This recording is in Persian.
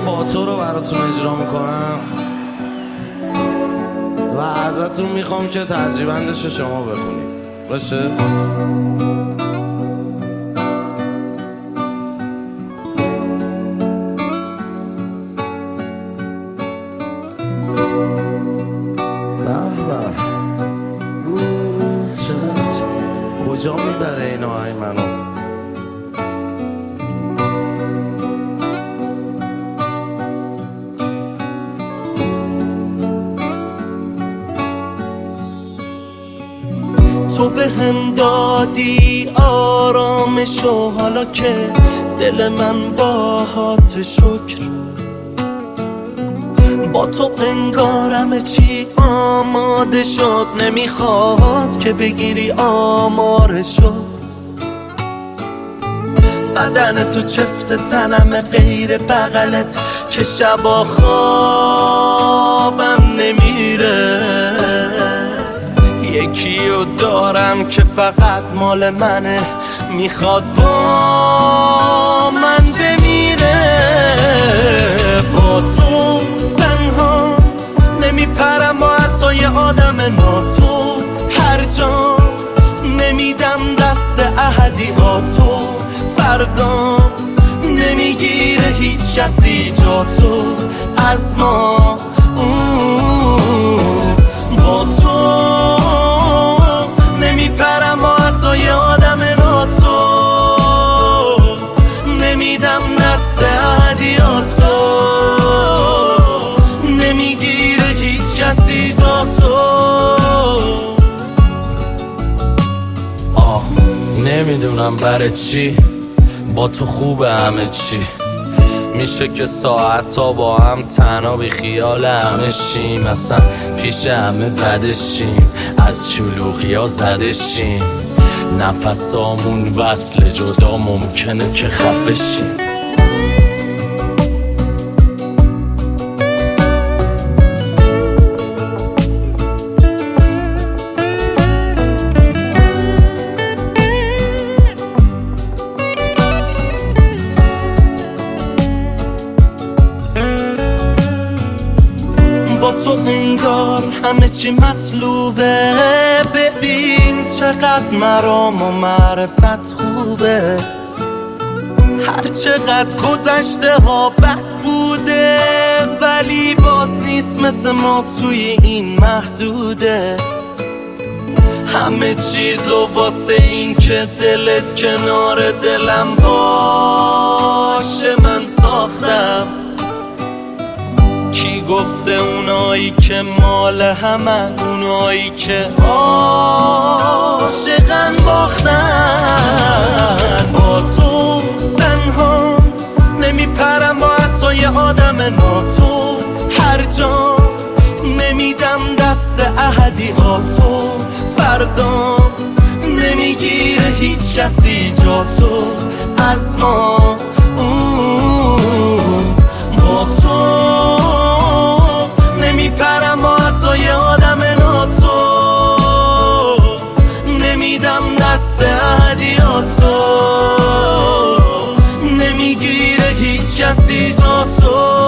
با تو رو براتون اجرا میکنم و ازتون میخوام که ترجیبندش رو شما بخونید. باشه؟ کجا میبره این آهنگ منو؟ تو به هم دادی آرامشو، حالا که دل من باهات شکر. با تو انگارم چی آماده شد، نمیخواد که بگیری آمارشو. بدن تو چفت تنم غیر بغلت که شبا خوابم نمیره. یکیو دارم که فقط مال منه، میخواد با من بمیره. با تو تنها نمیپرم با حتی یه آدم ناتو. هر جا نمیدم دست احدیاتو. فردا نمیگیره هیچ کسی جا تو از ما. با تو نمیپرم با حتی یه آدم ناتو. نمیدم دست احدیاتو. نمیگیره هیچ کسی جا تو. نمیدونم برای چی با تو خوبه همه چی. میشه که ساعتا با هم تنها بی خیال همه شیم. اصلا پیش همه بدشیم، از شلوغی ها زدشیم. نفسامون وصل جدا ممکنه که خفه شیم. با تو انگار همه چی مطلوبه. ببین چقدر مرام و معرفت خوبه. هر چقدر گذشته ها بد بوده، ولی باز نیست مثل ما توی این محدوده. همه چیزو واسه این که دلت کنار دلم باشه من ساختم. کی گفته اونایی که مال همن، اونایی که عاشقن باختن. با تو تنها نمیپرم با حتی یه آدم ناتو. هر جا نمیدم دست احدیاتو. فردا نمیگیره هیچ کسی جا تو از ما. با تو نمیپرم با حتی یه آدم ناتو. نمیدم دست احدیاتو. نمیگیره هیچ کسی جا تو.